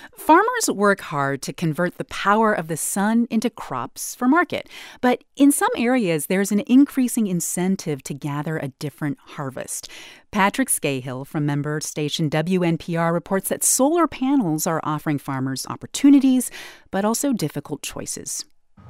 Farmers work hard to convert the power of the sun into crops for market. But in some areas, there's an increasing incentive to gather a different harvest. Patrick Scahill from member station WNPR reports that solar panels are offering farmers opportunities, but also difficult choices.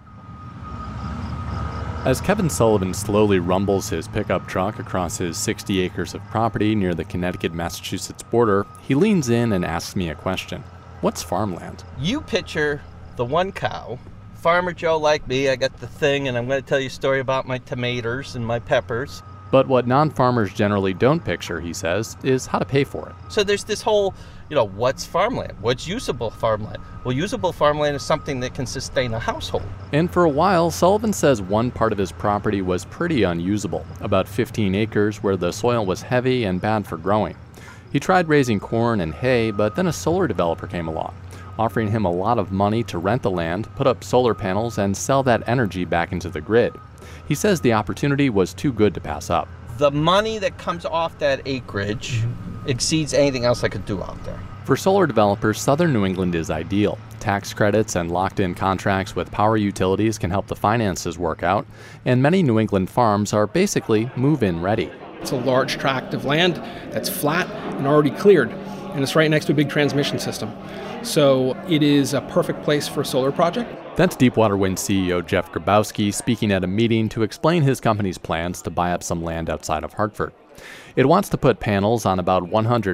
As Kevin Sullivan slowly rumbles his pickup truck across his 60 acres of property near the Connecticut-Massachusetts border, he leans in and asks me a question. What's farmland? You picture the one cow. Farmer Joe like me, I got the thing, and I'm going to tell you a story about my tomatoes and my peppers. But what non-farmers generally don't picture, he says, is how to pay for it. So there's this whole, what's farmland? What's usable farmland? Well, usable farmland is something that can sustain a household. And for a while, Sullivan says one part of his property was pretty unusable, about 15 acres where the soil was heavy and bad for growing. He tried raising corn and hay, but then a solar developer came along, offering him a lot of money to rent the land, put up solar panels, and sell that energy back into the grid. He says the opportunity was too good to pass up. The money that comes off that acreage exceeds anything else I could do out there. For solar developers, southern New England is ideal. Tax credits and locked-in contracts with power utilities can help the finances work out, and many New England farms are basically move-in ready. It's a large tract of land that's flat and already cleared, and it's right next to a big transmission system. So it is a perfect place for a solar project. That's Deepwater Wind CEO Jeff Grabowski speaking at a meeting to explain his company's plans to buy up some land outside of Hartford. It wants to put panels on about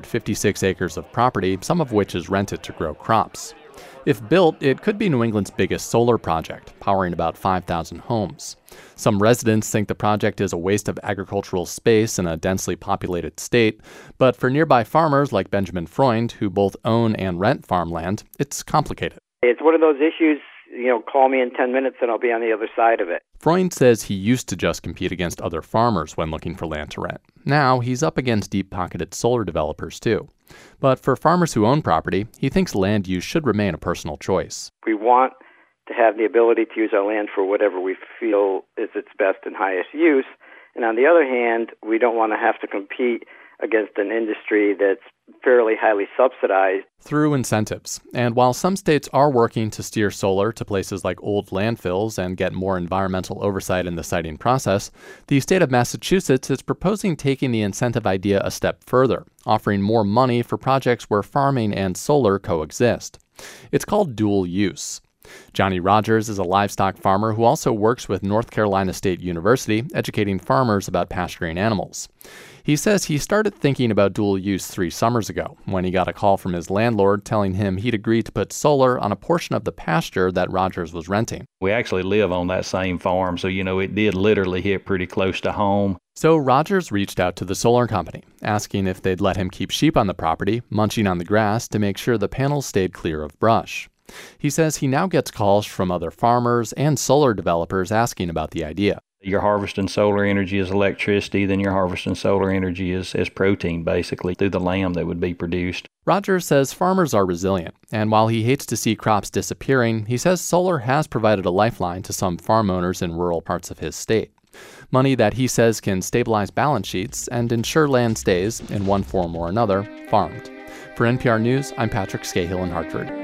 156 acres of property, some of which is rented to grow crops. If built, it could be New England's biggest solar project, powering about 5,000 homes. Some residents think the project is a waste of agricultural space in a densely populated state, but for nearby farmers like Benjamin Freund, who both own and rent farmland, it's complicated. It's one of those issues, call me in 10 minutes and I'll be on the other side of it. Freund says he used to just compete against other farmers when looking for land to rent. Now he's up against deep-pocketed solar developers too. But for farmers who own property, he thinks land use should remain a personal choice. We want to have the ability to use our land for whatever we feel is its best and highest use. And on the other hand, we don't want to have to compete against an industry that's fairly highly subsidized. Through incentives. And while some states are working to steer solar to places like old landfills and get more environmental oversight in the siting process, the state of Massachusetts is proposing taking the incentive idea a step further, offering more money for projects where farming and solar coexist. It's called dual use. Johnny Rogers is a livestock farmer who also works with North Carolina State University, educating farmers about pasturing animals. He says he started thinking about dual use 3 summers ago when he got a call from his landlord telling him he'd agreed to put solar on a portion of the pasture that Rogers was renting. We actually live on that same farm, so it did literally hit pretty close to home. So Rogers reached out to the solar company, asking if they'd let him keep sheep on the property, munching on the grass to make sure the panels stayed clear of brush. He says he now gets calls from other farmers and solar developers asking about the idea. You're harvesting solar energy as electricity, then you're harvesting solar energy as protein, basically, through the lamb that would be produced. Rogers says farmers are resilient, and while he hates to see crops disappearing, he says solar has provided a lifeline to some farm owners in rural parts of his state. Money that he says can stabilize balance sheets and ensure land stays, in one form or another, farmed. For NPR News, I'm Patrick Scahill in Hartford.